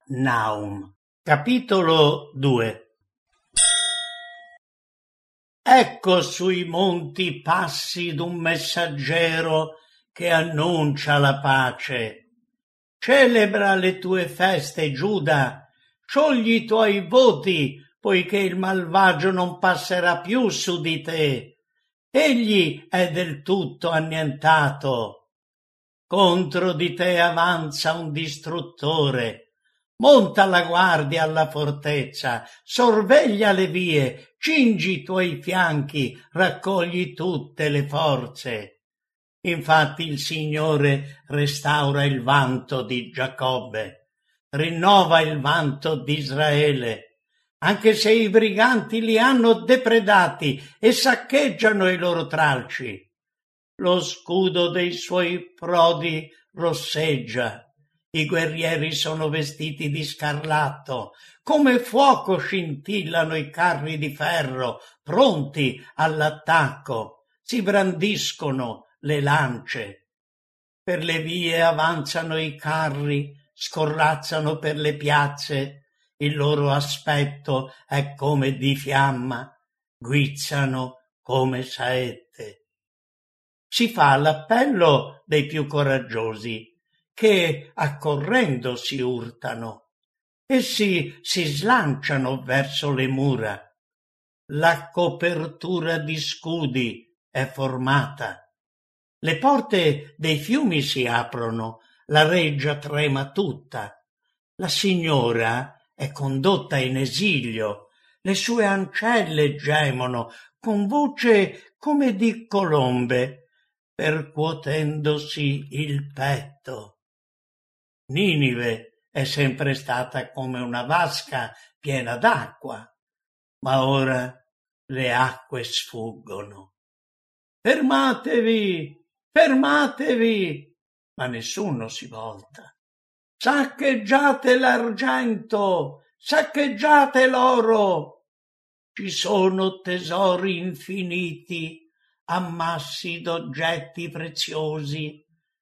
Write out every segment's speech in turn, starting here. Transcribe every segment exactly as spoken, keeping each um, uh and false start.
Nahum. Capitolo due. Ecco sui monti passi d'un messaggero che annuncia la pace. Celebra le tue feste, Giuda, sciogli i tuoi voti, poiché il malvagio non passerà più su di te. Egli è del tutto annientato. Contro di te avanza un distruttore. Monta la guardia alla fortezza, sorveglia le vie, cingi i tuoi fianchi, raccogli tutte le forze. Infatti il Signore restaura il vanto di Giacobbe, rinnova il vanto di Israele. Anche se i briganti li hanno depredati e saccheggiano i loro tralci, lo scudo dei suoi prodi rosseggia. I guerrieri sono vestiti di scarlatto, come fuoco scintillano i carri di ferro, pronti all'attacco, si brandiscono le lance. Per le vie avanzano i carri, scorrazzano per le piazze, il loro aspetto è come di fiamma, guizzano come saette. Si fa l'appello dei più coraggiosi, che accorrendo si urtano. Essi si slanciano verso le mura. La copertura di scudi è formata. Le porte dei fiumi si aprono, la reggia trema tutta. La signora è condotta in esilio, le sue ancelle gemono con voce come di colombe, percuotendosi il petto. Ninive è sempre stata come una vasca piena d'acqua, ma ora le acque sfuggono. Fermatevi, fermatevi, ma nessuno si volta. Saccheggiate l'argento, saccheggiate l'oro. Ci sono tesori infiniti, ammassi d'oggetti preziosi,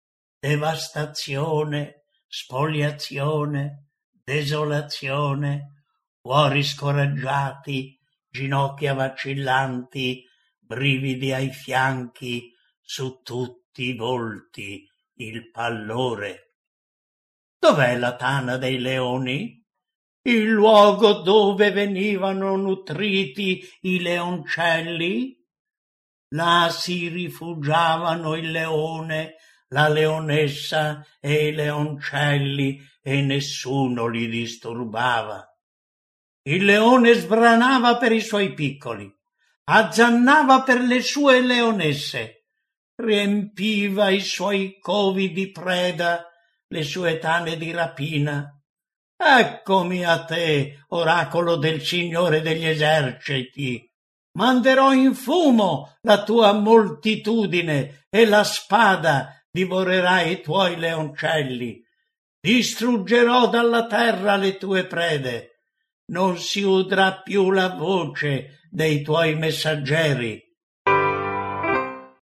devastazione, spoliazione, desolazione, cuori scoraggiati, ginocchia vacillanti, brividi ai fianchi, su tutti i volti il pallore. Dov'è la tana dei leoni? Il luogo dove venivano nutriti i leoncelli? Là si rifugiavano il leone, la leonessa e i leoncelli, e nessuno li disturbava. Il leone sbranava per i suoi piccoli, azzannava per le sue leonesse, riempiva i suoi covi di preda, le sue tane di rapina. Eccomi a te, oracolo del Signore degli eserciti. Manderò in fumo la tua moltitudine e la spada divorerà i tuoi leoncelli. Distruggerò dalla terra le tue prede. Non si udrà più la voce dei tuoi messaggeri.